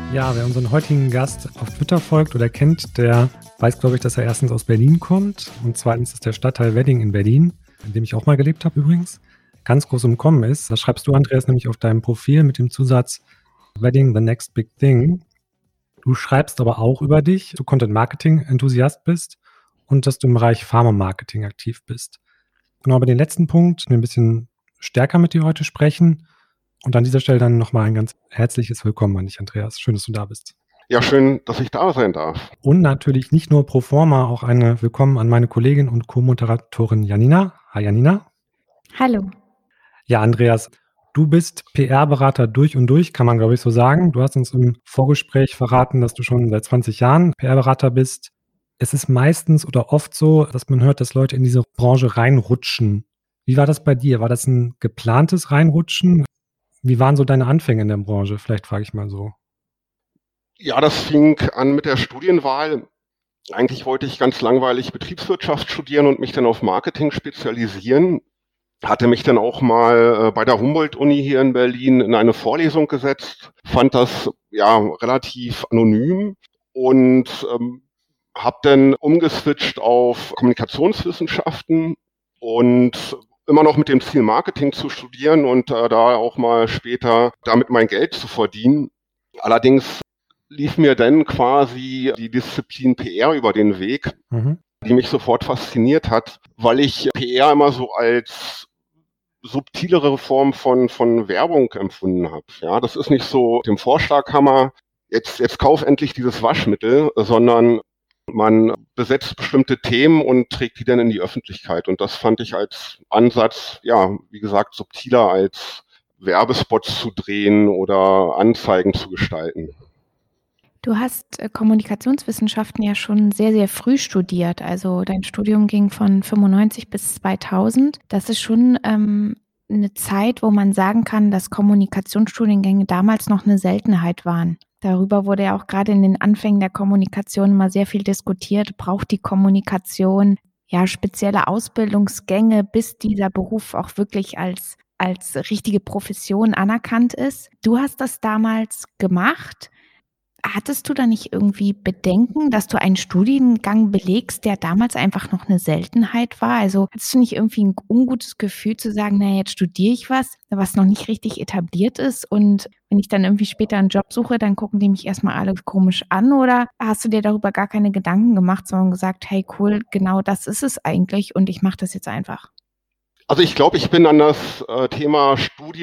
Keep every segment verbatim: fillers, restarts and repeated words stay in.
Ja, wer unseren heutigen Gast auf Twitter folgt oder kennt, der weiß, glaube ich, dass er erstens aus Berlin kommt und zweitens ist der Stadtteil Wedding in Berlin, in dem ich auch mal gelebt habe übrigens, ganz groß im Kommen ist. Das schreibst du, Andreas, nämlich auf deinem Profil mit dem Zusatz Wedding, the next big thing. Du schreibst aber auch über dich, du Content-Marketing-Enthusiast bist und dass du im Bereich Pharma-Marketing aktiv bist. Genau, über den letzten Punkt ein bisschen stärker mit dir heute sprechen. Und an dieser Stelle dann nochmal ein ganz herzliches Willkommen an dich, Andreas. Schön, dass du da bist. Ja, schön, dass ich da sein darf. Und natürlich nicht nur pro forma, auch eine Willkommen an meine Kollegin und Co-Moderatorin Janina. Hi Janina. Hallo. Ja, Andreas, du bist P R-Berater durch und durch, kann man glaube ich so sagen. Du hast uns im Vorgespräch verraten, dass du schon seit zwanzig Jahren P R-Berater bist. Es ist meistens oder oft so, dass man hört, dass Leute in diese Branche reinrutschen. Wie war das bei dir? War das ein geplantes Reinrutschen? Wie waren so deine Anfänge in der Branche? Vielleicht frage ich mal so. Ja, das fing an mit der Studienwahl. Eigentlich wollte ich ganz langweilig Betriebswirtschaft studieren und mich dann auf Marketing spezialisieren. Hatte mich dann auch mal bei der Humboldt-Uni hier in Berlin in eine Vorlesung gesetzt. Fand das ja relativ anonym und ähm, habe dann umgeswitcht auf Kommunikationswissenschaften und immer noch mit dem Ziel, Marketing zu studieren und äh, da auch mal später damit mein Geld zu verdienen. Allerdings lief mir dann quasi die Disziplin P R über den Weg, mhm. die mich sofort fasziniert hat, weil ich P R immer so als subtilere Form von, von Werbung empfunden habe. Ja, das ist nicht so dem Vorschlaghammer, jetzt, jetzt kauf endlich dieses Waschmittel, sondern man besetzt bestimmte Themen und trägt die dann in die Öffentlichkeit. Und das fand ich als Ansatz, ja, wie gesagt, subtiler als Werbespots zu drehen oder Anzeigen zu gestalten. Du hast äh, Kommunikationswissenschaften ja schon sehr, sehr früh studiert. Also dein Studium ging von fünfundneunzig bis zweitausend. Das ist schon ähm, eine Zeit, wo man sagen kann, dass Kommunikationsstudiengänge damals noch eine Seltenheit waren. Darüber wurde ja auch gerade in den Anfängen der Kommunikation mal sehr viel diskutiert. Braucht die Kommunikation ja spezielle Ausbildungsgänge, bis dieser Beruf auch wirklich als, als richtige Profession anerkannt ist? Du hast das damals gemacht. Hattest du da nicht irgendwie Bedenken, dass du einen Studiengang belegst, der damals einfach noch eine Seltenheit war? Also hattest du nicht irgendwie ein ungutes Gefühl zu sagen, naja, jetzt studiere ich was, was noch nicht richtig etabliert ist und wenn ich dann irgendwie später einen Job suche, dann gucken die mich erstmal alle komisch an, oder hast du dir darüber gar keine Gedanken gemacht, sondern gesagt, hey cool, genau das ist es eigentlich und ich mache das jetzt einfach? Also ich glaube, ich bin an das äh, Thema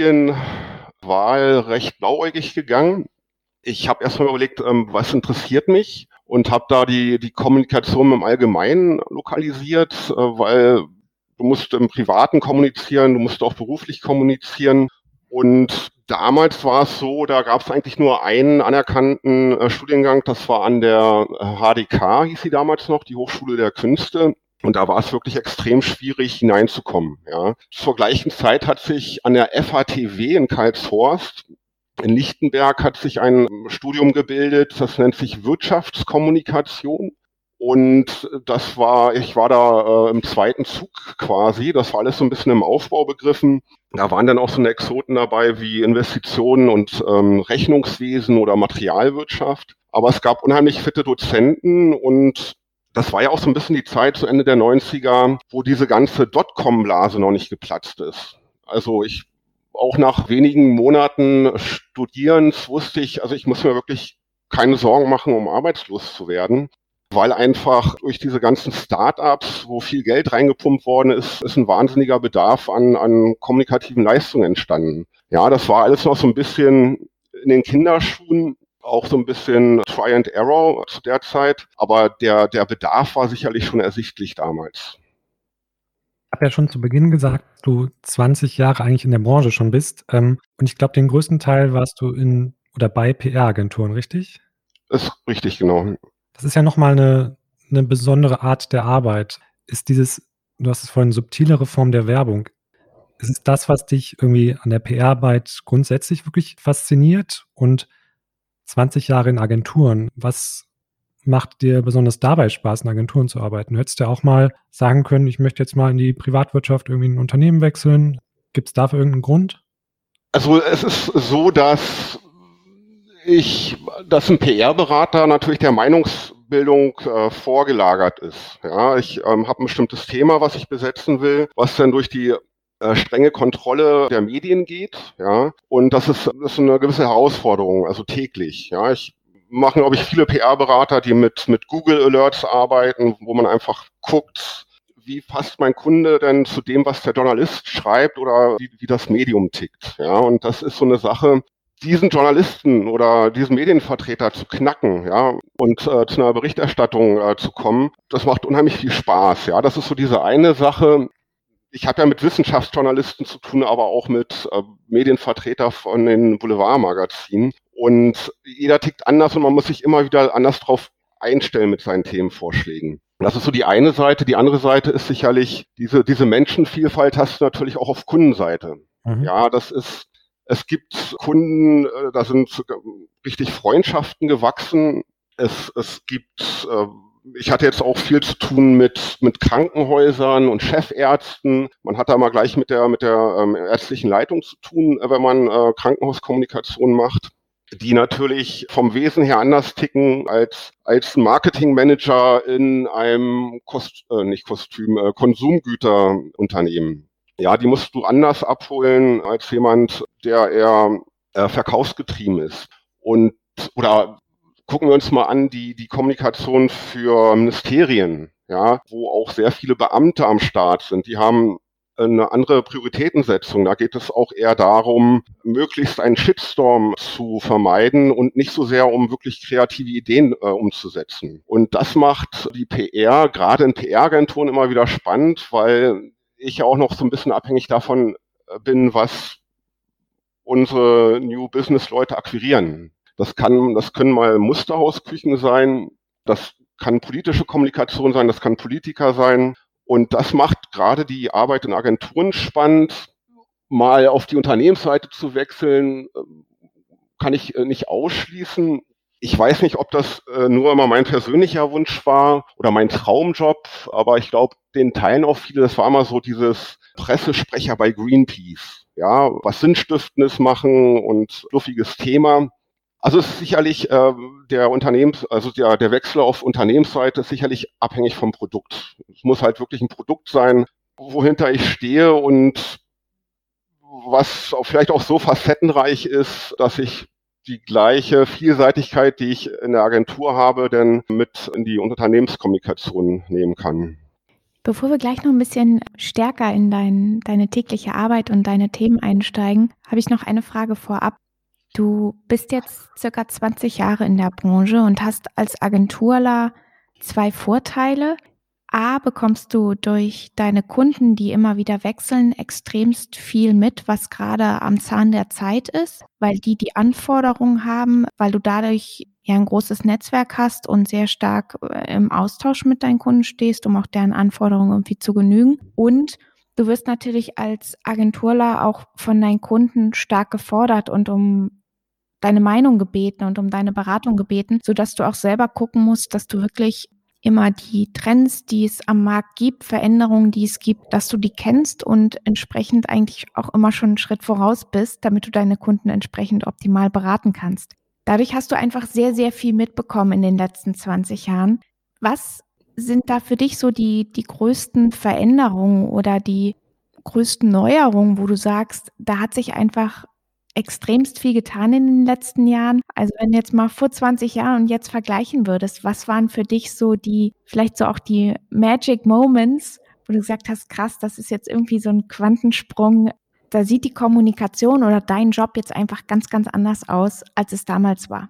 Studienwahl recht blauäugig gegangen. Ich habe erstmal überlegt, ähm, was interessiert mich und habe da die, die Kommunikation im Allgemeinen lokalisiert, äh, weil du musst im Privaten kommunizieren, du musst auch beruflich kommunizieren. Und damals war es so, da gab es eigentlich nur einen anerkannten äh, Studiengang, das war an der H D K, hieß sie damals noch, die Hochschule der Künste. Und da war es wirklich extrem schwierig, hineinzukommen. Ja. Zur gleichen Zeit hat sich an der F H T W in Karlshorst in Lichtenberg hat sich ein Studium gebildet, das nennt sich Wirtschaftskommunikation. Und das war, ich war da äh, im zweiten Zug quasi, das war alles so ein bisschen im Aufbau begriffen. Da waren dann auch so eine Exoten dabei wie Investitionen und ähm, Rechnungswesen oder Materialwirtschaft. Aber es gab unheimlich fitte Dozenten und das war ja auch so ein bisschen die Zeit zu Ende der neunziger, wo diese ganze Dotcom-Blase noch nicht geplatzt ist. Also ich auch nach wenigen Monaten Studierens wusste ich, also ich muss mir wirklich keine Sorgen machen, um arbeitslos zu werden, weil einfach durch diese ganzen Start-ups, wo viel Geld reingepumpt worden ist, ist ein wahnsinniger Bedarf an, an kommunikativen Leistungen entstanden. Ja, das war alles noch so ein bisschen in den Kinderschuhen, auch so ein bisschen Try and Error zu der Zeit, aber der, der Bedarf war sicherlich schon ersichtlich damals. Ich habe ja schon zu Beginn gesagt, dass du zwanzig Jahre eigentlich in der Branche schon bist. Ähm, und ich glaube, den größten Teil warst du in oder bei P R-Agenturen, richtig? Ist richtig, genau. Das ist ja nochmal eine, eine besondere Art der Arbeit. Ist dieses, du hast es vorhin, subtilere Form der Werbung. Ist es das, was dich irgendwie an der P R-Arbeit grundsätzlich wirklich fasziniert? Und zwanzig Jahre in Agenturen, was macht dir besonders dabei Spaß, in Agenturen zu arbeiten? Du hättest ja auch mal sagen können, ich möchte jetzt mal in die Privatwirtschaft irgendwie ein Unternehmen wechseln. Gibt es dafür irgendeinen Grund? Also es ist so, dass Ich, dass ein P R-Berater natürlich der Meinungsbildung äh, vorgelagert ist. Ja, ich ähm, habe ein bestimmtes Thema, was ich besetzen will, was dann durch die äh, strenge Kontrolle der Medien geht. Ja, und das ist, das ist eine gewisse Herausforderung, also täglich. Ja, ich mache, glaube ich, viele P R-Berater, die mit mit Google Alerts arbeiten, wo man einfach guckt, wie passt mein Kunde denn zu dem, was der Journalist schreibt oder wie, wie das Medium tickt. Ja, und das ist so eine Sache, diesen Journalisten oder diesen Medienvertreter zu knacken, ja, und äh, zu einer Berichterstattung äh, zu kommen, das macht unheimlich viel Spaß, ja. Das ist so diese eine Sache. Ich habe ja mit Wissenschaftsjournalisten zu tun, aber auch mit äh, Medienvertreter von den Boulevardmagazinen. Und jeder tickt anders und man muss sich immer wieder anders drauf einstellen mit seinen Themenvorschlägen. Das ist so die eine Seite. Die andere Seite ist sicherlich, diese, diese Menschenvielfalt hast du natürlich auch auf Kundenseite. Mhm. Ja, das ist, es gibt Kunden, äh, da sind richtig Freundschaften gewachsen. Es, es gibt, äh, ich hatte jetzt auch viel zu tun mit, mit Krankenhäusern und Chefärzten. Man hat da mal gleich mit der, mit der ähm, ärztlichen Leitung zu tun, äh, wenn man äh, Krankenhauskommunikation macht, die natürlich vom Wesen her anders ticken als als ein Marketingmanager in einem Kost, äh, nicht Kostüm, äh, Konsumgüterunternehmen. Ja, die musst du anders abholen als jemand, der eher äh, verkaufsgetrieben ist. Und oder gucken wir uns mal an die die Kommunikation für Ministerien, ja, wo auch sehr viele Beamte am Start sind. Die haben eine andere Prioritätensetzung. Da geht es auch eher darum, möglichst einen Shitstorm zu vermeiden und nicht so sehr um wirklich kreative Ideen äh, umzusetzen. Und das macht die P R, gerade in P R-Agenturen, immer wieder spannend, weil ich ja auch noch so ein bisschen abhängig davon bin, was unsere New Business-Leute akquirieren. Das kann, das können mal Musterhausküchen sein, das kann politische Kommunikation sein, das kann Politiker sein. Und das macht gerade die Arbeit in Agenturen spannend. Mal auf die Unternehmensseite zu wechseln, kann ich nicht ausschließen. Ich weiß nicht, ob das nur immer mein persönlicher Wunsch war oder mein Traumjob, aber ich glaube, den teilen auch viele. Das war immer so dieses Pressesprecher bei Greenpeace. Ja, was Sinnstiftendes machen und fluffiges Thema. Also es ist sicherlich äh, der Unternehmens, also der, der Wechsel auf Unternehmensseite ist sicherlich abhängig vom Produkt. Es muss halt wirklich ein Produkt sein, wohinter ich stehe und was auch vielleicht auch so facettenreich ist, dass ich die gleiche Vielseitigkeit, die ich in der Agentur habe, dann mit in die Unternehmenskommunikation nehmen kann. Bevor wir gleich noch ein bisschen stärker in dein, deine tägliche Arbeit und deine Themen einsteigen, habe ich noch eine Frage vorab. Du bist jetzt circa zwanzig Jahre in der Branche und hast als Agenturler zwei Vorteile. A, bekommst du durch deine Kunden, die immer wieder wechseln, extremst viel mit, was gerade am Zahn der Zeit ist, weil die die Anforderungen haben, weil du dadurch ja ein großes Netzwerk hast und sehr stark im Austausch mit deinen Kunden stehst, um auch deren Anforderungen irgendwie zu genügen. Und du wirst natürlich als Agenturler auch von deinen Kunden stark gefordert und um deine Meinung gebeten und um deine Beratung gebeten, sodass du auch selber gucken musst, dass du wirklich immer die Trends, die es am Markt gibt, Veränderungen, die es gibt, dass du die kennst und entsprechend eigentlich auch immer schon einen Schritt voraus bist, damit du deine Kunden entsprechend optimal beraten kannst. Dadurch hast du einfach sehr, sehr viel mitbekommen in den letzten zwanzig Jahren. Was sind da für dich so die, die größten Veränderungen oder die größten Neuerungen, wo du sagst, da hat sich einfach extremst viel getan in den letzten Jahren? Also wenn du jetzt mal vor zwanzig Jahren und jetzt vergleichen würdest, was waren für dich so die, vielleicht so auch die Magic Moments, wo du gesagt hast, krass, das ist jetzt irgendwie so ein Quantensprung, da sieht die Kommunikation oder dein Job jetzt einfach ganz, ganz anders aus, als es damals war?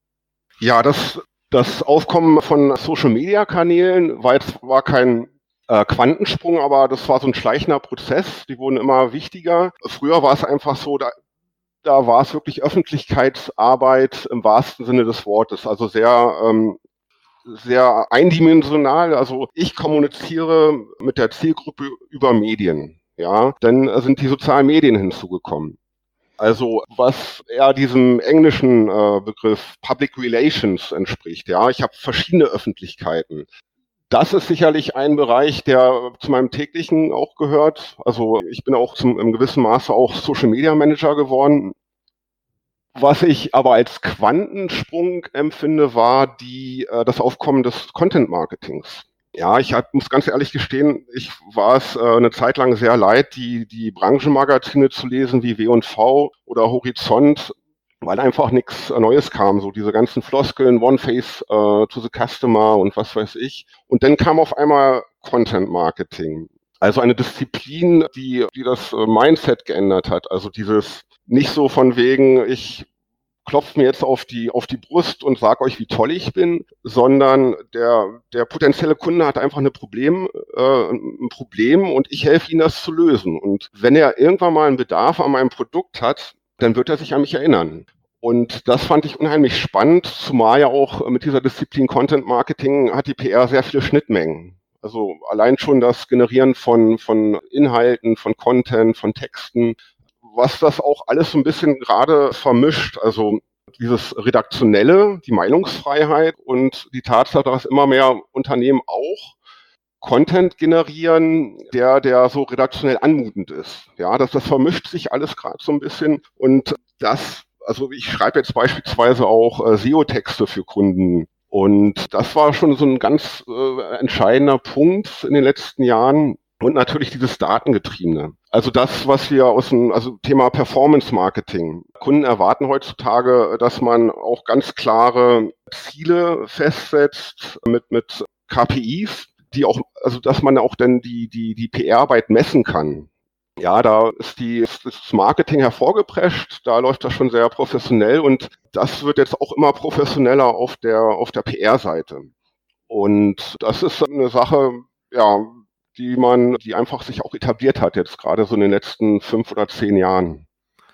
Ja, das, das Aufkommen von Social-Media-Kanälen war jetzt war kein äh, Quantensprung, aber das war so ein schleichender Prozess. Die wurden immer wichtiger. Früher war es einfach so, da Da war es wirklich Öffentlichkeitsarbeit im wahrsten Sinne des Wortes, also sehr, ähm, sehr eindimensional. Also ich kommuniziere mit der Zielgruppe über Medien, ja. Dann sind die sozialen Medien hinzugekommen. Also was eher diesem englischen äh, Begriff Public Relations entspricht, ja. Ich habe verschiedene Öffentlichkeiten. Das ist sicherlich ein Bereich, der zu meinem täglichen auch gehört. Also ich bin auch zum, im gewissen Maße auch Social Media Manager geworden. Was ich aber als Quantensprung empfinde, war die, äh, das Aufkommen des Content-Marketings. Ja, ich hab, muss ganz ehrlich gestehen, ich war es äh, eine Zeit lang sehr leid, die, die Branchenmagazine zu lesen wie W und V oder Horizont, weil einfach nichts Neues kam, so diese ganzen Floskeln, One Face äh, to the Customer und was weiß ich. Und dann kam auf einmal Content Marketing. Also eine Disziplin, die, die das äh, Mindset geändert hat. Also dieses nicht so von wegen, ich klopft mir jetzt auf die auf die Brust und sag euch, wie toll ich bin, sondern der der potenzielle Kunde hat einfach eine Problem äh, ein Problem und ich helfe ihm, das zu lösen. Und wenn er irgendwann mal einen Bedarf an meinem Produkt hat, dann wird er sich an mich erinnern. Und das fand ich unheimlich spannend, zumal ja auch mit dieser Disziplin Content Marketing hat die P R sehr viele Schnittmengen. Also allein schon das Generieren von von Inhalten, von Content, von Texten, was das auch alles so ein bisschen gerade vermischt. Also dieses Redaktionelle, die Meinungsfreiheit und die Tatsache, dass immer mehr Unternehmen auch Content generieren, der, der so redaktionell anmutend ist. Ja, das, das vermischt sich alles gerade so ein bisschen. Und das, also ich schreibe jetzt beispielsweise auch äh, S E O-Texte für Kunden. Und das war schon so ein ganz äh, entscheidender Punkt in den letzten Jahren. Und natürlich dieses Datengetriebene. Also das, was wir aus dem, also Thema Performance Marketing. Kunden erwarten heutzutage, dass man auch ganz klare Ziele festsetzt mit, mit K P Is, die auch, also dass man auch dann die, die, die P R-Arbeit messen kann. Ja, da ist die, ist das Marketing hervorgeprescht, da läuft das schon sehr professionell und das wird jetzt auch immer professioneller auf der, auf der P R-Seite. Und das ist eine Sache, ja, die man, die einfach sich auch etabliert hat jetzt gerade so in den letzten fünf oder zehn Jahren.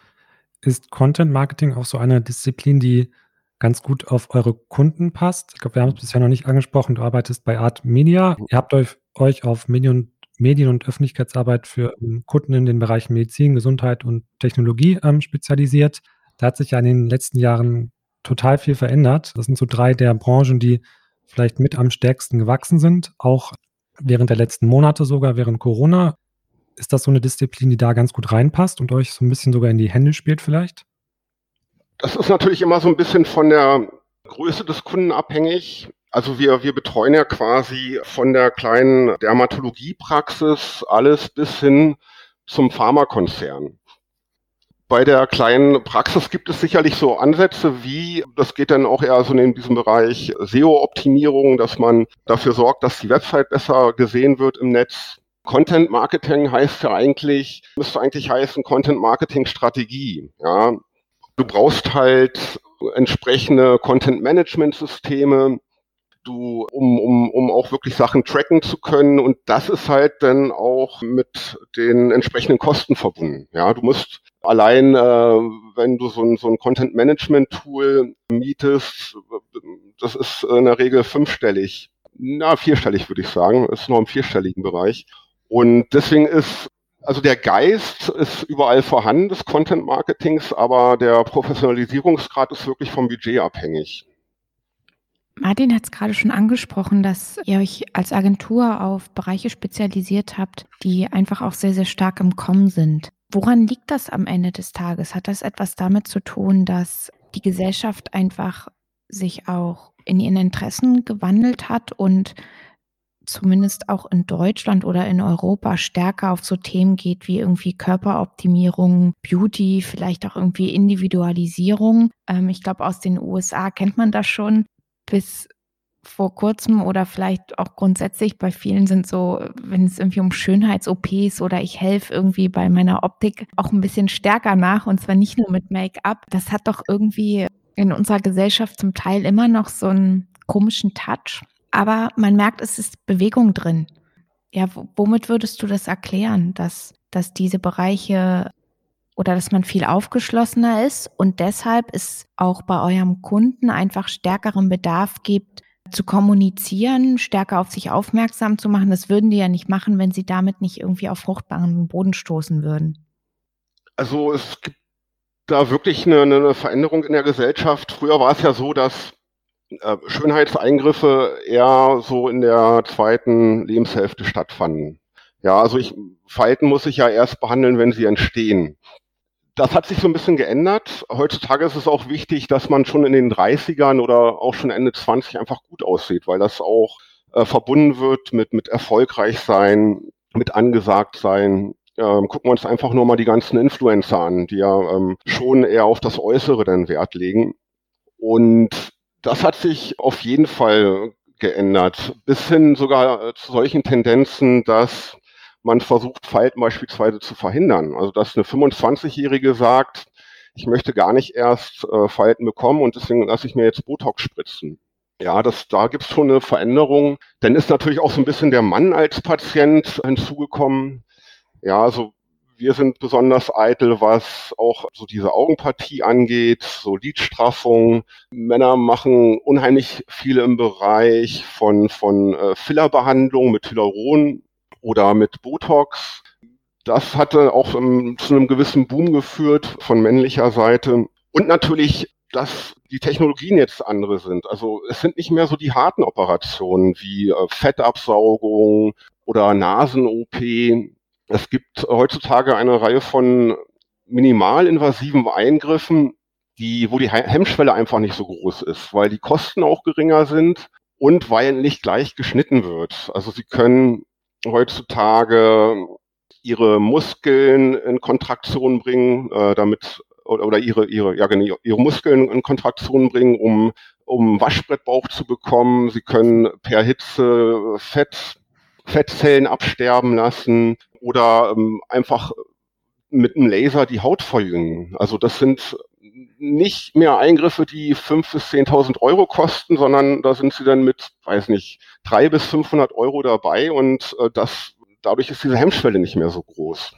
Ist Content Marketing auch so eine Disziplin, die ganz gut auf eure Kunden passt? Ich glaube, wir haben es bisher noch nicht angesprochen. Du arbeitest bei Art Media. Ihr habt euch, euch auf Medien, Medien- und Öffentlichkeitsarbeit für ähm, Kunden in den Bereichen Medizin, Gesundheit und Technologie ähm, spezialisiert. Da hat sich ja in den letzten Jahren total viel verändert. Das sind so drei der Branchen, die vielleicht mit am stärksten gewachsen sind, auch während der letzten Monate sogar, während Corona. Ist das so eine Disziplin, die da ganz gut reinpasst und euch so ein bisschen sogar in die Hände spielt vielleicht? Das ist natürlich immer so ein bisschen von der Größe des Kunden abhängig. Also wir, wir betreuen ja quasi von der kleinen Dermatologiepraxis alles bis hin zum Pharmakonzern. Bei der kleinen Praxis gibt es sicherlich so Ansätze wie, das geht dann auch eher so in diesem Bereich S E O-Optimierung, dass man dafür sorgt, dass die Website besser gesehen wird im Netz. Content Marketing heißt ja eigentlich, müsste eigentlich heißen Content Marketing Strategie. Ja, du brauchst halt entsprechende Content Management Systeme, du, um, um, um auch wirklich Sachen tracken zu können. Und das ist halt dann auch mit den entsprechenden Kosten verbunden. Ja, du musst allein, äh, wenn du so ein, so ein Content Management Tool mietest, das ist in der Regel fünfstellig, na, vierstellig würde ich sagen, ist noch im vierstelligen Bereich. Und deswegen ist, also der Geist ist überall vorhanden des Content Marketings, aber der Professionalisierungsgrad ist wirklich vom Budget abhängig. Martin hat es gerade schon angesprochen, dass ihr euch als Agentur auf Bereiche spezialisiert habt, die einfach auch sehr, sehr stark im Kommen sind. Woran liegt das am Ende des Tages? Hat das etwas damit zu tun, dass die Gesellschaft einfach sich auch in ihren Interessen gewandelt hat und zumindest auch in Deutschland oder in Europa stärker auf so Themen geht wie irgendwie Körperoptimierung, Beauty, vielleicht auch irgendwie Individualisierung? Ähm, ich glaube, aus den U S A kennt man das schon. Bis vor kurzem oder vielleicht auch grundsätzlich bei vielen sind so, wenn es irgendwie um Schönheits-O Ps oder ich helfe irgendwie bei meiner Optik auch ein bisschen stärker nach und zwar nicht nur mit Make-up. Das hat doch irgendwie in unserer Gesellschaft zum Teil immer noch so einen komischen Touch. Aber man merkt, es ist Bewegung drin. Ja, womit würdest du das erklären, dass, dass diese Bereiche oder dass man viel aufgeschlossener ist und deshalb es auch bei eurem Kunden einfach stärkeren Bedarf gibt, zu kommunizieren, stärker auf sich aufmerksam zu machen? Das würden die ja nicht machen, wenn sie damit nicht irgendwie auf fruchtbaren Boden stoßen würden. Also es gibt da wirklich eine, eine Veränderung in der Gesellschaft. Früher war es ja so, dass äh, Schönheitseingriffe eher so in der zweiten Lebenshälfte stattfanden. Ja, also ich, Falten muss ich ja erst behandeln, wenn sie entstehen. Das hat sich so ein bisschen geändert. Heutzutage ist es auch wichtig, dass man schon in den dreißigern oder auch schon Ende zwanzig einfach gut aussieht, weil das auch äh, verbunden wird mit, mit erfolgreich sein, mit angesagt sein. Ähm, gucken wir uns einfach nur mal die ganzen Influencer an, die ja ähm, schon eher auf das Äußere dann Wert legen. Und das hat sich auf jeden Fall geändert, bis hin sogar äh, zu solchen Tendenzen, dass man versucht, Falten beispielsweise zu verhindern. Also dass eine fünfundzwanzigjährige sagt, ich möchte gar nicht erst äh, Falten bekommen und deswegen lasse ich mir jetzt Botox spritzen. Ja, das, da gibt es schon eine Veränderung. Dann ist natürlich auch so ein bisschen der Mann als Patient hinzugekommen. Ja, also wir sind besonders eitel, was auch so diese Augenpartie angeht, so Lidstraffung. Männer machen unheimlich viel im Bereich von, von äh, Fillerbehandlung mit Hyaluron oder mit Botox. Das hatte auch um, zu einem gewissen Boom geführt von männlicher Seite. Und natürlich, dass die Technologien jetzt andere sind. Also es sind nicht mehr so die harten Operationen wie äh, Fettabsaugung oder Nasen-O P. Es gibt heutzutage eine Reihe von minimalinvasiven Eingriffen, die, wo die Hemmschwelle einfach nicht so groß ist, weil die Kosten auch geringer sind und weil nicht gleich geschnitten wird. Also Sie können heutzutage Ihre Muskeln in Kontraktion bringen, äh, damit oder ihre ihre ja genau, ihre Muskeln in Kontraktion bringen, um um Waschbrettbauch zu bekommen. Sie können per Hitze Fett Fettzellen absterben lassen oder ähm, einfach mit einem Laser die Haut verjüngen. Also das sind nicht mehr Eingriffe, die fünftausend bis zehntausend Euro kosten, sondern da sind sie dann mit, weiß nicht, dreihundert bis fünfhundert Euro dabei und äh, das dadurch ist diese Hemmschwelle nicht mehr so groß.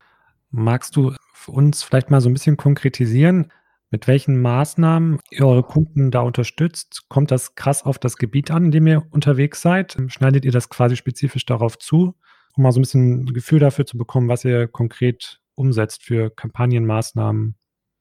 Magst du für uns vielleicht mal so ein bisschen konkretisieren, mit welchen Maßnahmen ihr eure Kunden da unterstützt? Kommt das krass auf das Gebiet an, in dem ihr unterwegs seid? Schneidet ihr das quasi spezifisch darauf zu, um mal so ein bisschen ein Gefühl dafür zu bekommen, was ihr konkret umsetzt für Kampagnenmaßnahmen?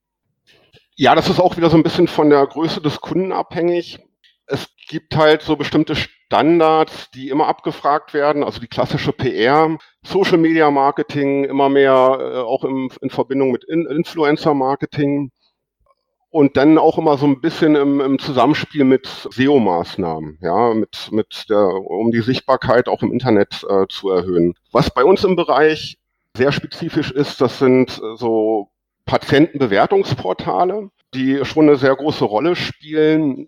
Ja, das ist auch wieder so ein bisschen von der Größe des Kunden abhängig. Es gibt halt so bestimmte Standards, die immer abgefragt werden, also die klassische P R, Social Media Marketing, immer mehr äh, auch im, in Verbindung mit in Influencer Marketing und dann auch immer so ein bisschen im, im Zusammenspiel mit S E O-Maßnahmen, ja, mit, mit der, um die Sichtbarkeit auch im Internet äh, zu erhöhen. Was bei uns im Bereich sehr spezifisch ist, das sind äh, so Patientenbewertungsportale, die schon eine sehr große Rolle spielen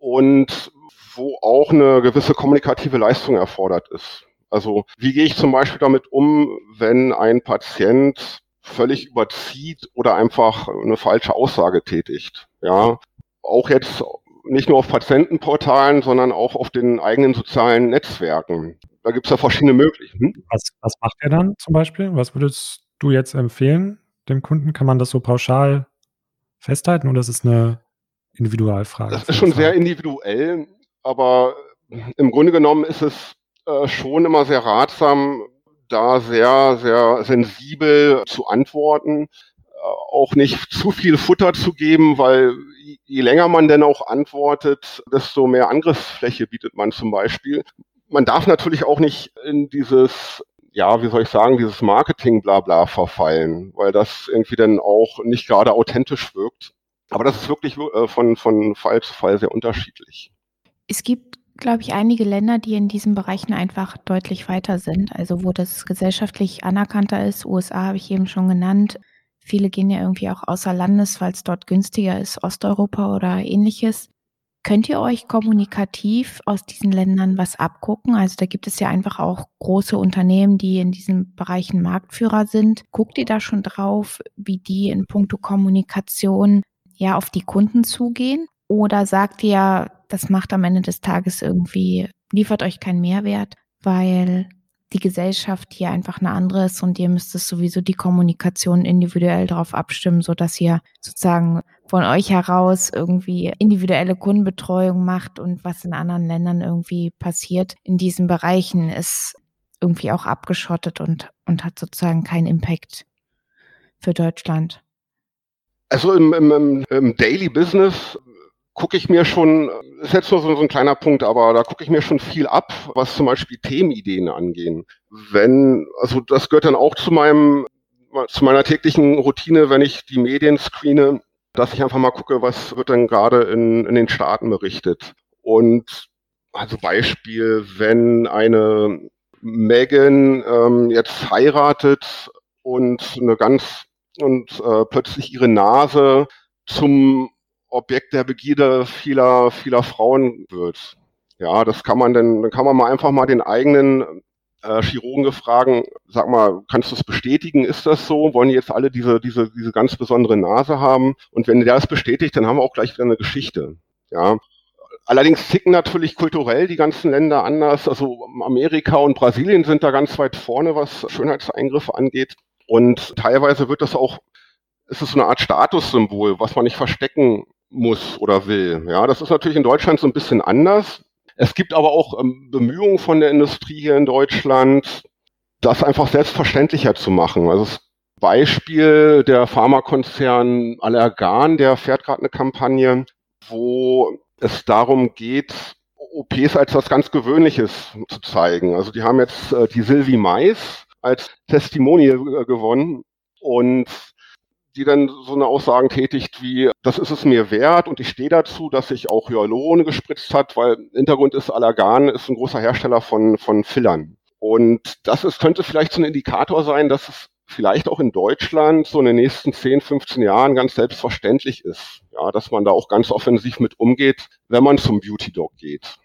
und wo auch eine gewisse kommunikative Leistung erfordert ist. Also wie gehe ich zum Beispiel damit um, wenn ein Patient völlig überzieht oder einfach eine falsche Aussage tätigt? Ja, auch jetzt nicht nur auf Patientenportalen, sondern auch auf den eigenen sozialen Netzwerken. Da gibt es ja verschiedene Möglichkeiten. Was, was macht ihr dann zum Beispiel? Was würdest du jetzt empfehlen dem Kunden? Kann man das so pauschal festhalten oder ist es eine Individualfrage? Das ist schon sehr individuell, aber im Grunde genommen ist es äh, schon immer sehr ratsam, da sehr, sehr sensibel zu antworten, äh, auch nicht zu viel Futter zu geben, weil je länger man denn auch antwortet, desto mehr Angriffsfläche bietet man zum Beispiel. Man darf natürlich auch nicht in dieses, ja, wie soll ich sagen, dieses Marketing-Blabla verfallen, weil das irgendwie dann auch nicht gerade authentisch wirkt. Aber das ist wirklich äh, von, von Fall zu Fall sehr unterschiedlich. Es gibt, glaube ich, einige Länder, die in diesen Bereichen einfach deutlich weiter sind, also wo das gesellschaftlich anerkannter ist. U S A habe ich eben schon genannt. Viele gehen ja irgendwie auch außer Landes, weil es dort günstiger ist, Osteuropa oder ähnliches. Könnt ihr euch kommunikativ aus diesen Ländern was abgucken? Also da gibt es ja einfach auch große Unternehmen, die in diesen Bereichen Marktführer sind. Guckt ihr da schon drauf, wie die in puncto Kommunikation ja auf die Kunden zugehen? Oder sagt ihr, das macht am Ende des Tages irgendwie, liefert euch keinen Mehrwert, weil die Gesellschaft hier einfach eine andere ist und ihr müsst es sowieso die Kommunikation individuell darauf abstimmen, sodass ihr sozusagen von euch heraus irgendwie individuelle Kundenbetreuung macht und was in anderen Ländern irgendwie passiert in diesen Bereichen ist irgendwie auch abgeschottet und, und hat sozusagen keinen Impact für Deutschland. Also im, im, im Daily Business gucke ich mir schon, ist jetzt nur so, so ein kleiner Punkt, aber da gucke ich mir schon viel ab, was zum Beispiel Themenideen angehen. Wenn, also das gehört dann auch zu meinem zu meiner täglichen Routine, wenn ich die Medien screene, dass ich einfach mal gucke, was wird denn gerade in, in den Staaten berichtet. Und also Beispiel, wenn eine Meghan ähm, jetzt heiratet und eine ganz und äh, plötzlich ihre Nase zum Objekt der Begierde vieler vieler Frauen wird. Ja, das kann man dann, dann kann man mal einfach mal den eigenen äh, Chirurgen fragen, sag mal, kannst du es bestätigen? Ist das so? Wollen die jetzt alle diese diese diese ganz besondere Nase haben? Und wenn der es bestätigt, dann haben wir auch gleich wieder eine Geschichte. Ja. Allerdings ticken natürlich kulturell die ganzen Länder anders. Also Amerika und Brasilien sind da ganz weit vorne, was Schönheitseingriffe angeht. Und teilweise wird das auch, ist es so eine Art Statussymbol, was man nicht verstecken muss oder will. Ja, das ist natürlich in Deutschland so ein bisschen anders. Es gibt aber auch ähm, Bemühungen von der Industrie hier in Deutschland, das einfach selbstverständlicher zu machen. Also das Beispiel der Pharmakonzern Allergan, der fährt gerade eine Kampagne, wo es darum geht, O Ps als was ganz Gewöhnliches zu zeigen. Also die haben jetzt äh, die Sylvie Mais als Testimonial äh, gewonnen und die dann so eine Aussagen tätigt wie, das ist es mir wert und ich stehe dazu, dass sich auch Hyalurone gespritzt hat, weil Hintergrund ist, Allergan ist ein großer Hersteller von, von Fillern. Und das ist, könnte vielleicht so ein Indikator sein, dass es vielleicht auch in Deutschland so in den nächsten zehn, fünfzehn Jahren ganz selbstverständlich ist, ja, dass man da auch ganz offensiv mit umgeht, wenn man zum Beauty Doc geht.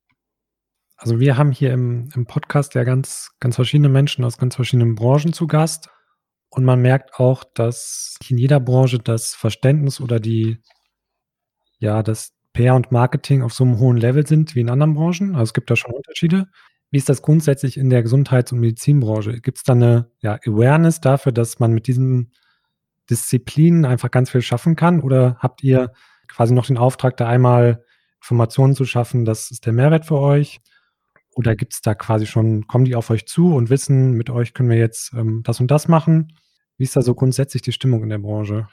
Also wir haben hier im, im Podcast ja ganz, ganz verschiedene Menschen aus ganz verschiedenen Branchen zu Gast. Und man merkt auch, dass in jeder Branche das Verständnis oder die, ja, das P R und Marketing auf so einem hohen Level sind wie in anderen Branchen. Also es gibt da schon Unterschiede. Wie ist das grundsätzlich in der Gesundheits- und Medizinbranche? Gibt es da eine ja, Awareness dafür, dass man mit diesen Disziplinen einfach ganz viel schaffen kann? Oder habt ihr quasi noch den Auftrag, da einmal Informationen zu schaffen, das ist der Mehrwert für euch? Oder gibt es da quasi schon, kommen die auf euch zu und wissen, mit euch können wir jetzt ähm, das und das machen? Wie ist da so grundsätzlich die Stimmung in der Branche?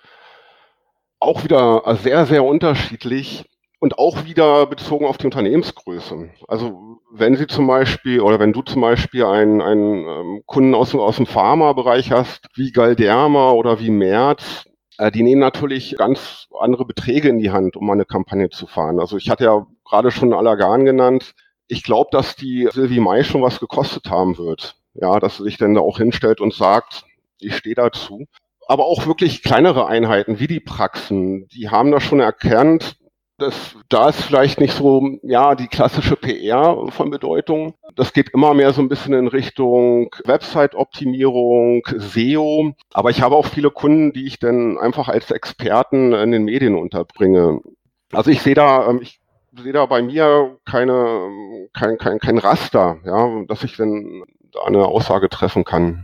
Auch wieder sehr, sehr unterschiedlich und auch wieder bezogen auf die Unternehmensgröße. Also wenn Sie zum Beispiel oder wenn du zum Beispiel einen, einen ähm, Kunden aus, aus dem Pharmabereich hast, wie Galderma oder wie Merz, äh, die nehmen natürlich ganz andere Beträge in die Hand, um mal eine Kampagne zu fahren. Also ich hatte ja gerade schon Allergan genannt. Ich glaube, dass die Sylvie Mais schon was gekostet haben wird. Ja, dass sie sich dann da auch hinstellt und sagt, ich stehe dazu. Aber auch wirklich kleinere Einheiten wie die Praxen, die haben da schon erkannt, dass da ist vielleicht nicht so, ja, die klassische P R von Bedeutung. Das geht immer mehr so ein bisschen in Richtung Website-Optimierung, S E O. Aber ich habe auch viele Kunden, die ich dann einfach als Experten in den Medien unterbringe. Also ich sehe da, ich sehe da bei mir keine, kein, kein, kein Raster, ja, dass ich dann da eine Aussage treffen kann.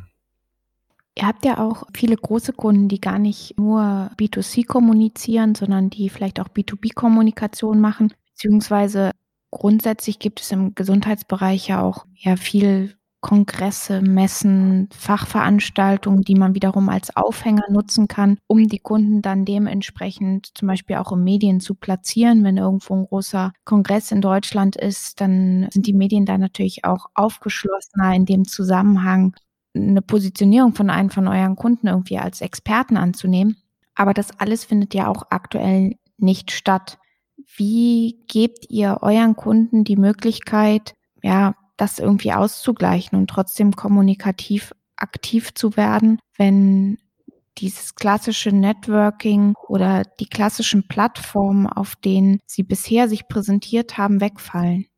Ihr habt ja auch viele große Kunden, die gar nicht nur B zwei C kommunizieren, sondern die vielleicht auch B zwei B-Kommunikation machen, beziehungsweise grundsätzlich gibt es im Gesundheitsbereich ja auch ja viel Kongresse, Messen, Fachveranstaltungen, die man wiederum als Aufhänger nutzen kann, um die Kunden dann dementsprechend zum Beispiel auch in Medien zu platzieren. Wenn irgendwo ein großer Kongress in Deutschland ist, dann sind die Medien da natürlich auch aufgeschlossener in dem Zusammenhang, eine Positionierung von einem von euren Kunden irgendwie als Experten anzunehmen. Aber das alles findet ja auch aktuell nicht statt. Wie gebt ihr euren Kunden die Möglichkeit, ja, das irgendwie auszugleichen und trotzdem kommunikativ aktiv zu werden, wenn dieses klassische Networking oder die klassischen Plattformen, auf denen sie bisher sich präsentiert haben, wegfallen?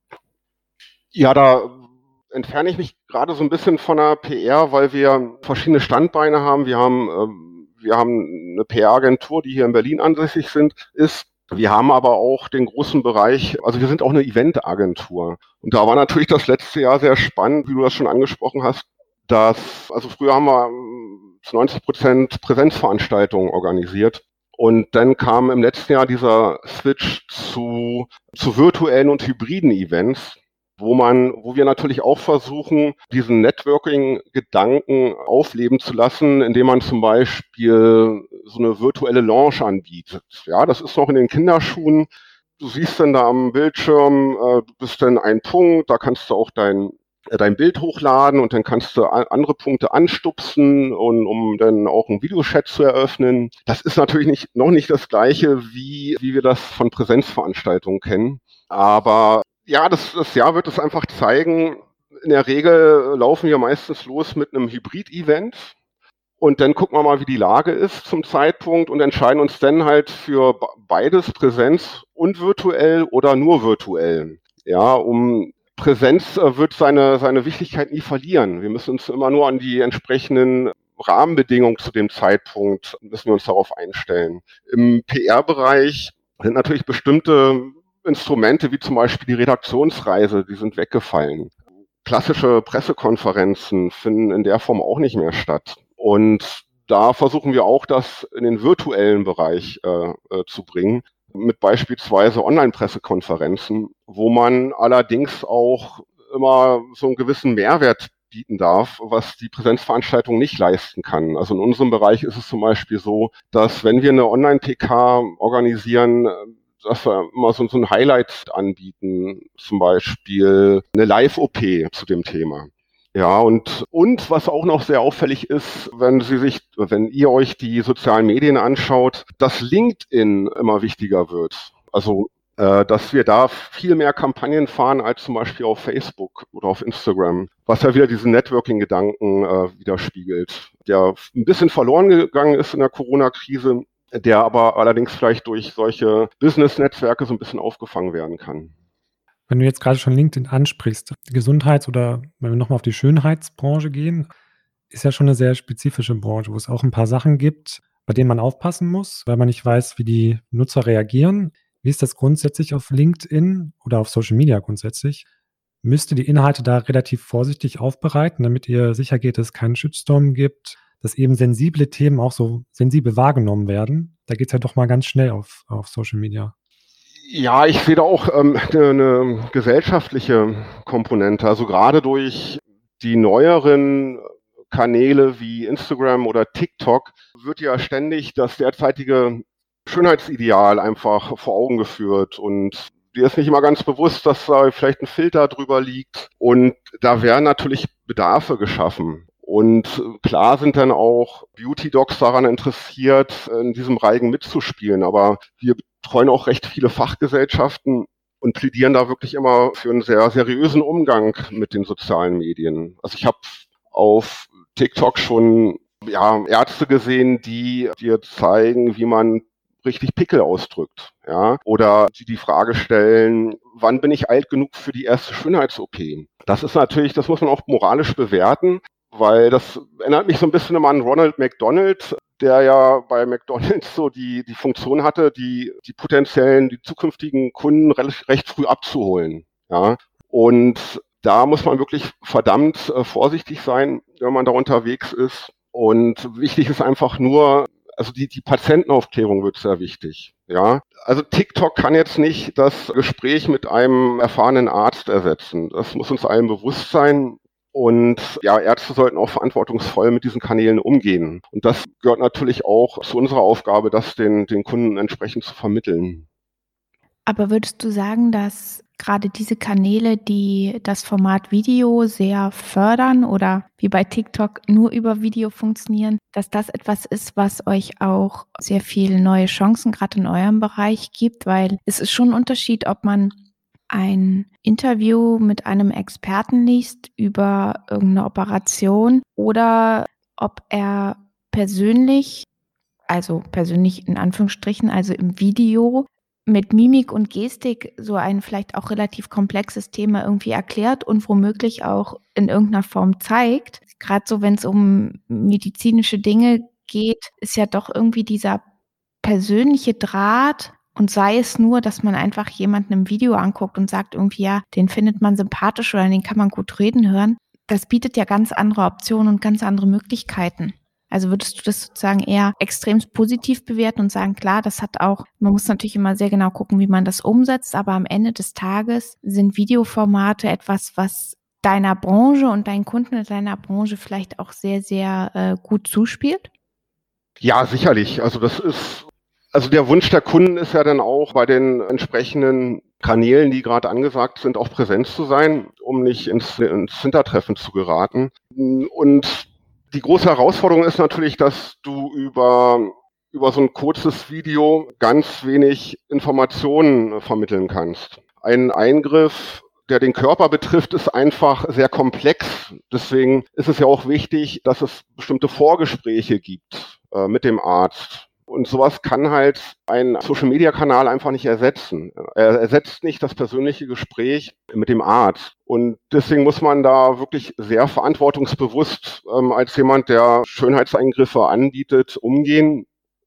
Ja, da entferne ich mich gerade so ein bisschen von der P R, weil wir verschiedene Standbeine haben. Wir haben, äh, wir haben eine P R-Agentur, die hier in Berlin ansässig sind, ist. Wir haben aber auch den großen Bereich, also wir sind auch eine Event-Agentur. Und da war natürlich das letzte Jahr sehr spannend, wie du das schon angesprochen hast, dass, also früher haben wir zu neunzig Prozent Präsenzveranstaltungen organisiert. Und dann kam im letzten Jahr dieser Switch zu, zu virtuellen und hybriden Events, wo man, wo wir natürlich auch versuchen, diesen Networking-Gedanken aufleben zu lassen, indem man zum Beispiel so eine virtuelle Lounge anbietet. Ja, das ist noch in den Kinderschuhen. Du siehst dann da am Bildschirm, äh, du bist dann ein Punkt, da kannst du auch dein dein Bild hochladen und dann kannst du andere Punkte anstupsen, und um dann auch einen Videochat zu eröffnen. Das ist natürlich nicht, noch nicht das Gleiche, wie, wie wir das von Präsenzveranstaltungen kennen. Aber ja, das, das Jahr wird es einfach zeigen. In der Regel laufen wir meistens los mit einem Hybrid-Event. Und dann gucken wir mal, wie die Lage ist zum Zeitpunkt und entscheiden uns dann halt für beides, Präsenz und virtuell oder nur virtuell. Ja, um Präsenz äh, wird seine, seine Wichtigkeit nie verlieren. Wir müssen uns immer nur an die entsprechenden Rahmenbedingungen zu dem Zeitpunkt, müssen wir uns darauf einstellen. Im P R-Bereich sind natürlich bestimmte Instrumente, wie zum Beispiel die Redaktionsreise, die sind weggefallen. Klassische Pressekonferenzen finden in der Form auch nicht mehr statt. Und da versuchen wir auch, das in den virtuellen Bereich äh, äh, zu bringen, mit beispielsweise Online-Pressekonferenzen, wo man allerdings auch immer so einen gewissen Mehrwert bieten darf, was die Präsenzveranstaltung nicht leisten kann. Also in unserem Bereich ist es zum Beispiel so, dass wenn wir eine Online-P K organisieren, dass wir immer so, so ein Highlight anbieten, zum Beispiel eine Live-O P zu dem Thema. Ja, und, und was auch noch sehr auffällig ist, wenn Sie sich, wenn ihr euch die sozialen Medien anschaut, dass LinkedIn immer wichtiger wird. Also, äh, dass wir da viel mehr Kampagnen fahren als zum Beispiel auf Facebook oder auf Instagram, was ja wieder diesen Networking-Gedanken äh, widerspiegelt, der ein bisschen verloren gegangen ist in der Corona-Krise, der aber allerdings vielleicht durch solche Business-Netzwerke so ein bisschen aufgefangen werden kann. Wenn du jetzt gerade schon LinkedIn ansprichst, die Gesundheits- oder wenn wir nochmal auf die Schönheitsbranche gehen, ist ja schon eine sehr spezifische Branche, wo es auch ein paar Sachen gibt, bei denen man aufpassen muss, weil man nicht weiß, wie die Nutzer reagieren. Wie ist das grundsätzlich auf LinkedIn oder auf Social Media grundsätzlich? Müsst ihr die Inhalte da relativ vorsichtig aufbereiten, damit ihr sicher geht, dass es keinen Shitstorm gibt, dass eben sensible Themen auch so sensibel wahrgenommen werden? Da geht es ja doch mal ganz schnell auf, auf Social Media. Ja, ich sehe da auch ähm, eine, eine gesellschaftliche Komponente. Also gerade durch die neueren Kanäle wie Instagram oder TikTok wird ja ständig das derzeitige Schönheitsideal einfach vor Augen geführt. Und dir ist nicht immer ganz bewusst, dass da vielleicht ein Filter drüber liegt. Und da werden natürlich Bedarfe geschaffen. Und klar sind dann auch Beauty-Docs daran interessiert, in diesem Reigen mitzuspielen. Aber wir betreuen auch recht viele Fachgesellschaften und plädieren da wirklich immer für einen sehr seriösen Umgang mit den sozialen Medien. Also ich habe auf TikTok schon ja, Ärzte gesehen, die dir zeigen, wie man richtig Pickel ausdrückt, ja, oder die die Frage stellen, wann bin ich alt genug für die erste Schönheits-O P? Das ist natürlich, das muss man auch moralisch bewerten, weil das erinnert mich so ein bisschen immer an Ronald McDonald, der ja bei McDonald's so die, die Funktion hatte, die, die potenziellen, die zukünftigen Kunden recht, recht früh abzuholen. Ja. Und da muss man wirklich verdammt äh, vorsichtig sein, wenn man da unterwegs ist. Und wichtig ist einfach nur, also die, die Patientenaufklärung wird sehr wichtig. Ja. Also TikTok kann jetzt nicht das Gespräch mit einem erfahrenen Arzt ersetzen. Das muss uns allen bewusst sein. Und ja, Ärzte sollten auch verantwortungsvoll mit diesen Kanälen umgehen. Und das gehört natürlich auch zu unserer Aufgabe, das den, den Kunden entsprechend zu vermitteln. Aber würdest du sagen, dass gerade diese Kanäle, die das Format Video sehr fördern oder wie bei TikTok nur über Video funktionieren, dass das etwas ist, was euch auch sehr viele neue Chancen gerade in eurem Bereich gibt? Weil es ist schon ein Unterschied, ob man ein Interview mit einem Experten liest über irgendeine Operation oder ob er persönlich, also persönlich in Anführungsstrichen, also im Video mit Mimik und Gestik so ein vielleicht auch relativ komplexes Thema irgendwie erklärt und womöglich auch in irgendeiner Form zeigt. Gerade so, wenn es um medizinische Dinge geht, ist ja doch irgendwie dieser persönliche Draht. Und sei es nur, dass man einfach jemanden im Video anguckt und sagt irgendwie, ja, den findet man sympathisch oder den kann man gut reden hören. Das bietet ja ganz andere Optionen und ganz andere Möglichkeiten. Also würdest du das sozusagen eher extremst positiv bewerten und sagen, klar, das hat auch, man muss natürlich immer sehr genau gucken, wie man das umsetzt, aber am Ende des Tages sind Videoformate etwas, was deiner Branche und deinen Kunden in deiner Branche vielleicht auch sehr, sehr äh, gut zuspielt? Ja, sicherlich. Also das ist Also der Wunsch der Kunden ist ja dann auch bei den entsprechenden Kanälen, die gerade angesagt sind, auch präsent zu sein, um nicht ins, ins Hintertreffen zu geraten. Und die große Herausforderung ist natürlich, dass du über, über so ein kurzes Video ganz wenig Informationen vermitteln kannst. Ein Eingriff, der den Körper betrifft, ist einfach sehr komplex. Deswegen ist es ja auch wichtig, dass es bestimmte Vorgespräche gibt äh, mit dem Arzt. Und sowas kann halt ein Social-Media-Kanal einfach nicht ersetzen. Er ersetzt nicht das persönliche Gespräch mit dem Arzt. Und deswegen muss man da wirklich sehr verantwortungsbewusst ähm, als jemand, der Schönheitseingriffe anbietet, umgehen.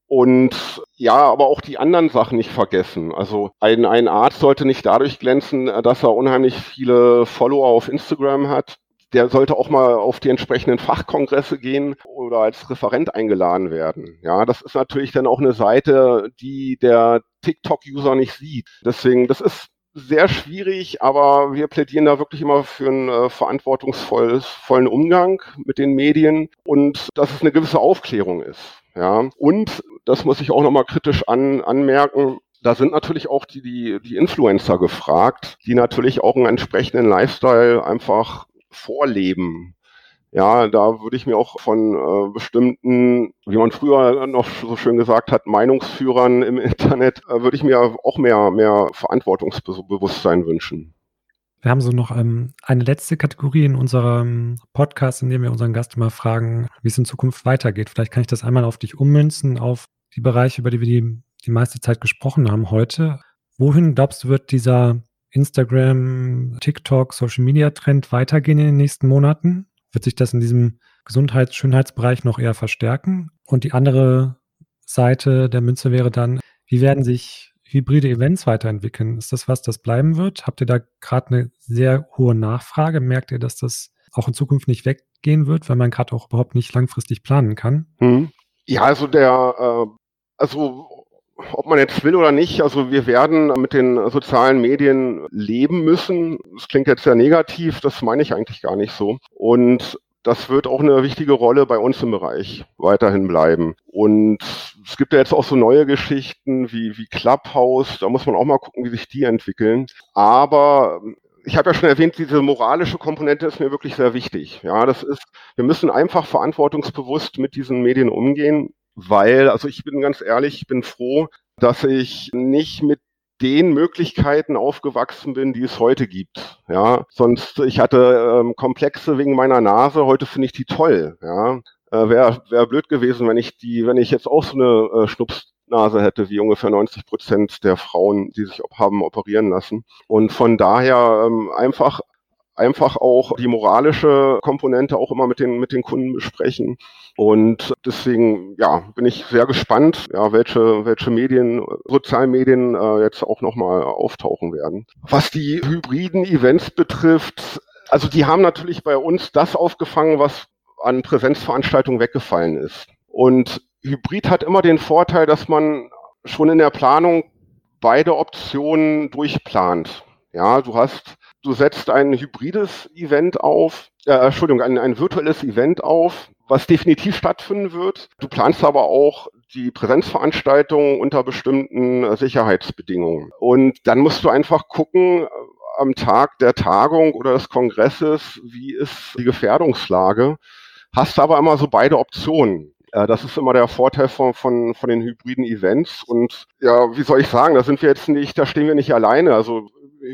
Und ja, aber auch die anderen Sachen nicht vergessen. Also ein, ein Arzt sollte nicht dadurch glänzen, dass er unheimlich viele Follower auf Instagram hat. Der sollte auch mal auf die entsprechenden Fachkongresse gehen oder als Referent eingeladen werden. Ja, das ist natürlich dann auch eine Seite, die der TikTok-User nicht sieht. Deswegen, das ist sehr schwierig, aber wir plädieren da wirklich immer für einen äh, verantwortungsvollen Umgang mit den Medien und dass es eine gewisse Aufklärung ist. Ja, und das muss ich auch nochmal kritisch an, anmerken. Da sind natürlich auch die, die, die Influencer gefragt, die natürlich auch einen entsprechenden Lifestyle einfach vorleben. Ja, da würde ich mir auch von äh, bestimmten, wie man früher noch so schön gesagt hat, Meinungsführern im Internet, äh, würde ich mir auch mehr, mehr Verantwortungsbewusstsein wünschen. Wir haben so noch ähm, eine letzte Kategorie in unserem Podcast, in dem wir unseren Gast immer fragen, wie es in Zukunft weitergeht. Vielleicht kann ich das einmal auf dich ummünzen, auf die Bereiche, über die wir die, die meiste Zeit gesprochen haben heute. Wohin, glaubst du, wird dieser Instagram, TikTok, Social-Media-Trend weitergehen in den nächsten Monaten? Wird sich das in diesem Gesundheits-, Schönheitsbereich noch eher verstärken? Und die andere Seite der Münze wäre dann, wie werden sich hybride Events weiterentwickeln? Ist das was, das bleiben wird? Habt ihr da gerade eine sehr hohe Nachfrage? Merkt ihr, dass das auch in Zukunft nicht weggehen wird, weil man gerade auch überhaupt nicht langfristig planen kann? Hm. Ja, also der, äh, also ob man jetzt will oder nicht, also wir werden mit den sozialen Medien leben müssen. Das klingt jetzt sehr negativ, das meine ich eigentlich gar nicht so. Und das wird auch eine wichtige Rolle bei uns im Bereich weiterhin bleiben. Und es gibt ja jetzt auch so neue Geschichten wie, wie Clubhouse, da muss man auch mal gucken, wie sich die entwickeln. Aber ich habe ja schon erwähnt, diese moralische Komponente ist mir wirklich sehr wichtig. Ja, das ist, wir müssen einfach verantwortungsbewusst mit diesen Medien umgehen. Weil, also ich bin ganz ehrlich, ich bin froh, dass ich nicht mit den Möglichkeiten aufgewachsen bin, die es heute gibt. Ja, sonst, ich hatte ähm, Komplexe wegen meiner Nase, heute finde ich die toll. Ja, äh, wäre wär blöd gewesen, wenn ich die, wenn ich jetzt auch so eine äh, Schnupsnase hätte, wie ungefähr neunzig Prozent der Frauen, die sich haben operieren lassen. Und von daher ähm, einfach einfach auch die moralische Komponente auch immer mit den, mit den Kunden besprechen. Und deswegen, ja, bin ich sehr gespannt, ja, welche, welche Medien, Sozialmedien äh, jetzt auch nochmal auftauchen werden. Was die hybriden Events betrifft, also die haben natürlich bei uns das aufgefangen, was an Präsenzveranstaltungen weggefallen ist. Und Hybrid hat immer den Vorteil, dass man schon in der Planung beide Optionen durchplant. Ja, du hast Du setzt ein hybrides Event auf, äh, Entschuldigung, ein, ein virtuelles Event auf, was definitiv stattfinden wird. Du planst aber auch die Präsenzveranstaltung unter bestimmten äh, Sicherheitsbedingungen. Und dann musst du einfach gucken, äh, am Tag der Tagung oder des Kongresses, wie ist die Gefährdungslage. Hast aber immer so beide Optionen. Äh, das ist immer der Vorteil von, von, von den hybriden Events. Und ja, wie soll ich sagen, da sind wir jetzt nicht, da stehen wir nicht alleine. Also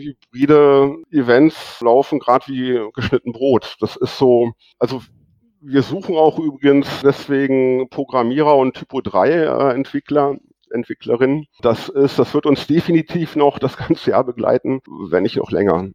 hybride Events laufen gerade wie geschnitten Brot. Das ist so, also wir suchen auch übrigens deswegen Programmierer und Typo drei äh, Entwickler, Entwicklerinnen. Das ist, das wird uns definitiv noch das ganze Jahr begleiten, wenn nicht noch länger.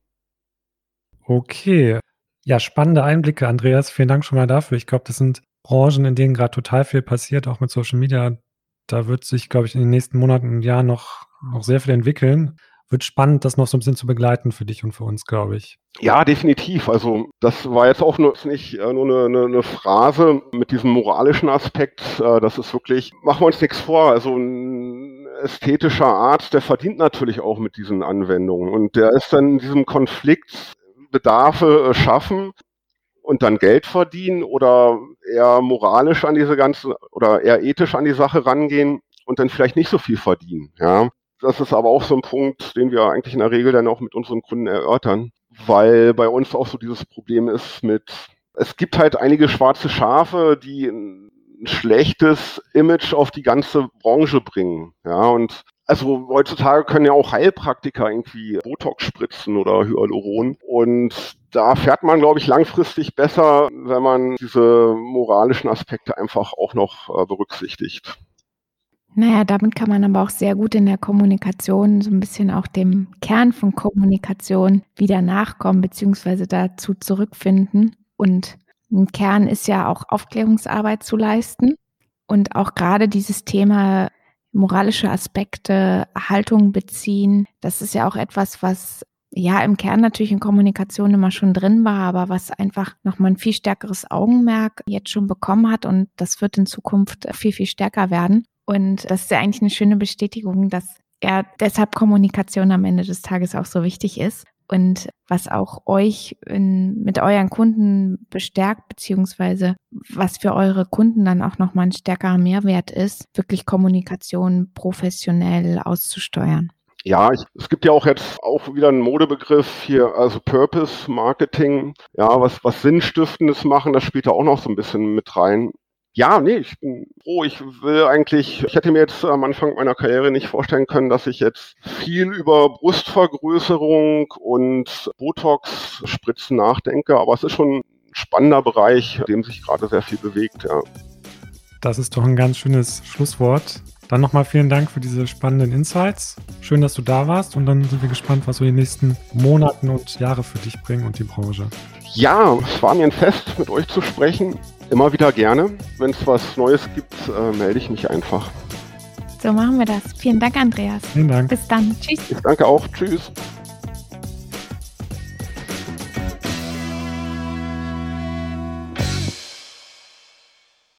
Okay. Ja, spannende Einblicke, Andreas. Vielen Dank schon mal dafür. Ich glaube, das sind Branchen, in denen gerade total viel passiert, auch mit Social Media. Da wird sich, glaube ich, in den nächsten Monaten und Jahren noch, noch sehr viel entwickeln. Wird spannend, das noch so ein bisschen zu begleiten für dich und für uns, glaube ich. Ja, definitiv. Also das war jetzt auch nur, nicht äh, nur eine, eine, eine Phrase mit diesem moralischen Aspekt. Äh, das ist wirklich, machen wir uns nichts vor, also ein ästhetischer Arzt, der verdient natürlich auch mit diesen Anwendungen. Und der ist dann in diesem Konflikt, Bedarfe äh, schaffen und dann Geld verdienen oder eher moralisch an diese ganze oder eher ethisch an die Sache rangehen. und dann vielleicht nicht so viel verdienen. Ja, das ist aber auch so ein Punkt, den wir eigentlich in der Regel dann auch mit unseren Kunden erörtern, weil bei uns auch so dieses Problem ist mit, es gibt halt einige schwarze Schafe, die ein schlechtes Image auf die ganze Branche bringen. Ja, und also heutzutage können ja auch Heilpraktiker irgendwie Botox spritzen oder Hyaluron. Und da fährt man, glaube ich, langfristig besser, wenn man diese moralischen Aspekte einfach auch noch äh, berücksichtigt. Naja, damit kann man aber auch sehr gut in der Kommunikation so ein bisschen auch dem Kern von Kommunikation wieder nachkommen, beziehungsweise dazu zurückfinden. Und ein Kern ist ja auch Aufklärungsarbeit zu leisten. Und auch gerade dieses Thema moralische Aspekte, Haltung beziehen, das ist ja auch etwas, was ja im Kern natürlich in Kommunikation immer schon drin war, aber was einfach nochmal ein viel stärkeres Augenmerk jetzt schon bekommen hat und das wird in Zukunft viel, viel stärker werden. Und das ist ja eigentlich eine schöne Bestätigung, dass ja deshalb Kommunikation am Ende des Tages auch so wichtig ist und was auch euch in, mit euren Kunden bestärkt, beziehungsweise was für eure Kunden dann auch nochmal ein stärkerer Mehrwert ist, wirklich Kommunikation professionell auszusteuern. Ja, ich, es gibt ja auch jetzt auch wieder einen Modebegriff hier, also Purpose Marketing, ja, was, was Sinnstiftendes machen, das spielt da auch noch so ein bisschen mit rein. Ja, nee, ich bin froh. Ich will eigentlich, ich hätte mir jetzt am Anfang meiner Karriere nicht vorstellen können, dass ich jetzt viel über Brustvergrößerung und Botox-Spritzen nachdenke, aber es ist schon ein spannender Bereich, in dem sich gerade sehr viel bewegt, ja. Das ist doch ein ganz schönes Schlusswort. Dann nochmal vielen Dank für diese spannenden Insights. Schön, dass du da warst und dann sind wir gespannt, was so die nächsten Monaten und Jahre für dich bringen und die Branche. Ja, es war mir ein Fest, mit euch zu sprechen. Immer wieder gerne. Wenn es was Neues gibt, äh, melde ich mich einfach. So machen wir das. Vielen Dank, Andreas. Vielen Dank. Bis dann. Tschüss. Ich danke auch. Tschüss.